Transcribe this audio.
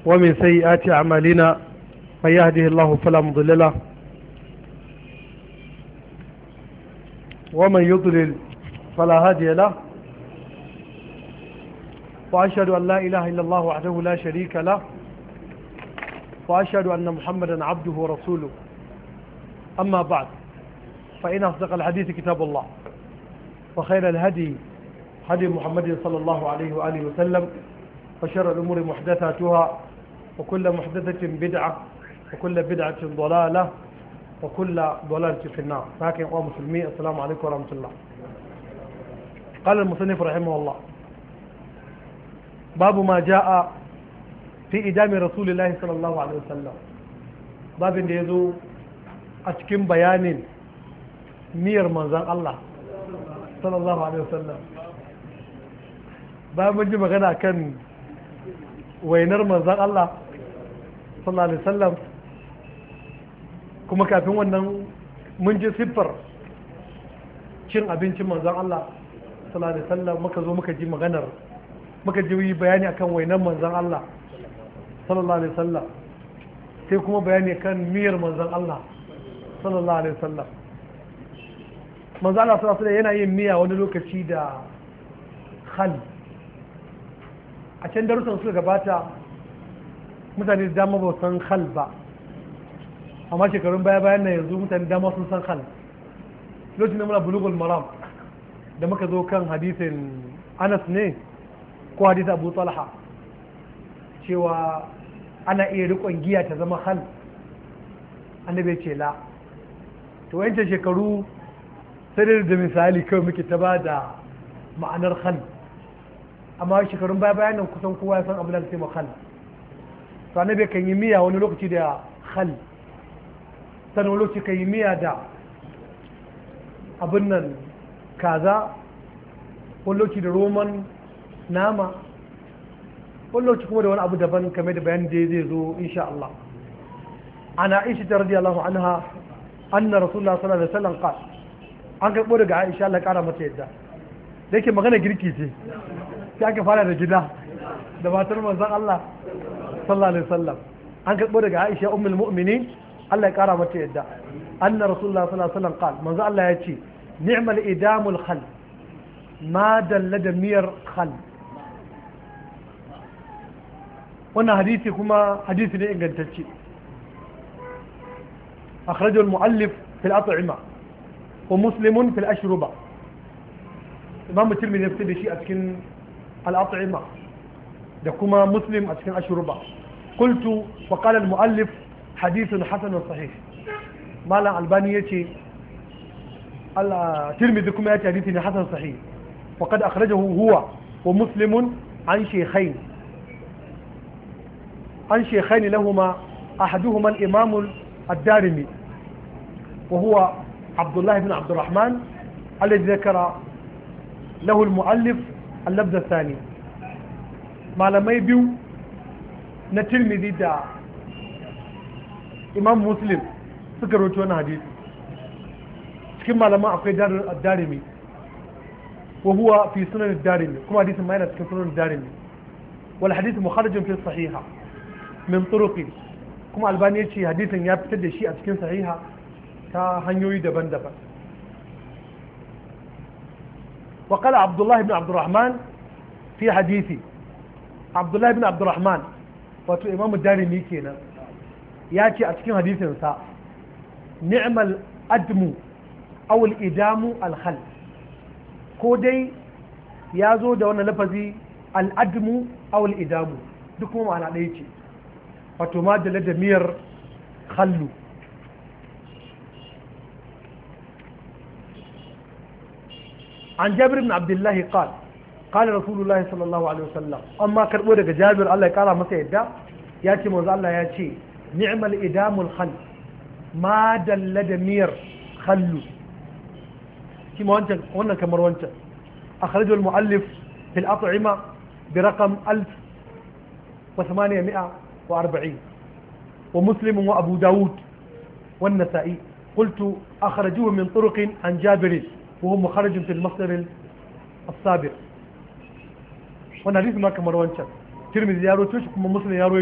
ومن سيئات أعمالنا من يهده الله فلا مضل له ومن يضلل فلا هادي له وأشهد أن لا إله إلا الله وحده لا شريك له وأشهد أن محمدا عبده ورسوله أما بعد فإن أصدق الحديث كتاب الله وخير الهدي هدي محمد صلى الله عليه وآله وسلم وشر الأمور محدثاتها وكل محدثة بدعة وكل بدعة ضلالة وكل ضلالة في النار. لكن أخوة مسلمين السلام عليكم ورحمة الله. قال المصنف رحمه الله باب ما جاء في إدام رسول الله صلى الله عليه وسلم. باب يزو أتكم بيان مير منزل الله صلى الله عليه وسلم. باب من جمع غنى كان وينر منزل الله صلى الله عليه وسلم. kuma kafin wannan mun ji siffar cin abincin manzon Allah sallallahu alaihi wasallam, muka zo muka ji bayani akan wainan manzon Allah sallallahu alaihi wasallam, sai kuma bayani kan miyar manzon Allah sallallahu alaihi wasallam. Manzon Allah sallallahu alaihi wasallam yana yin miya wani lokaci da khal. A can darussan suka gabata mutane da dama ba san khal ba, amma shekarun baya-bayan nan yanzu mutane dama sun san khal. Lokacin da muna bulugul maram da muka zo kan hadisin Anas ne ko hadisin Abu Talha cewa ana iya rikon giya ta zama khal, annabi ce la. To wancan shekaru sai da misali kawai muke ta ba da ma'anar khal, amma shekarun baya-bayan nan kusan kowa ya san abin da ke ma khal. To annabi kan yi miya wani lokaci da khal, sannan lokaci ka yi miya da abin nan kaza, wani lokaci da roman nama, wani lokaci kuma da wani abu daban kame da bayan da zai zo insha Allah. Ana Aisha ta radiyallahu anha anna rasulullah sallallahu alaihi wasallam qala, an karbo daga Aisha Allah kara mata yadda, da yake magana girki ce sai aka fara da gida da matar manzon Allah sallallahu alaihi wasallam. An karbo daga Aisha ummul mu'minin Allah ya kara mata yadda, anna rasulullah sallallahu alaihi wasallam qala, manzo Allah ya ce ni'mal idamul khal, ma dalla da miyar khal. wannan hadisi kuma hadisi ne ingantacce, akhrajahu al-mu'allif fi al-at'ima wa muslim fi al-ashruba. Imam Tirmidhi ya fitar da shi a cikin al-at'ima da kuma muslim a cikin ashruba. qultu wa qala al-mu'allif hadithun hasanun sahih. malam albani yace Tirmidhi kuma yace hadisi ne hasan sahih, wa qad akhrajahu huwa wa muslim an shaykhayn lahumma ahaduhuma al-imam ad-darimi wa huwa Abdullah ibn Abd الرحمن الذي ذكر له المؤلف اللفظ الثاني. malamai biyu na Tirmidhi da Imam Muslim suka rawaito wannan hadisi. Cikin malaman akwai Darimi wa huwa fi sunan Darimi, kuma hadisin ma yana cikin sunan Darimi. Wal hadith mukharrajun fi sahiha min turuqi, kuma Albani ya ce hadisin ya fitar da shi a cikin sahiha ta hanyoyi daban-daban. Wa qala Abdullah ibn Abd الرحمن fi hadisi. Abdullah ibn Abd الرحمن wato Imam Darimi kenan, ya ce a cikin hadisinsa ni'mal admu aw al-idamu al-khal, ko dai ya zo da wannan lafazi al-admu aw al-idamu, duk kuma ma'ana ɗaya ce, wato ma da miyar khallu. an Jabir ibn Abdullah qala qala Rasulullah sallallahu alaihi wasallam, amma karbo daga Jabir Allah ya kara masa yadda, ya ce manzo Allah ya ce ni'mal idamul khal, ma dalla da miyar khallu. shi ma wannan kamar wancan. akhrajahu al-mu'allif fi al-at'ima bi raqam 1840 wa Muslim wa Abu Dawud wa an-Nasa'i. قلت أخرجوه من طرق عن جابر وهو مخرج في المصدر السابق. wannan hadisi ma kamar wancan Tirmidhi ya rawaito shi kuma Muslim ya rawaito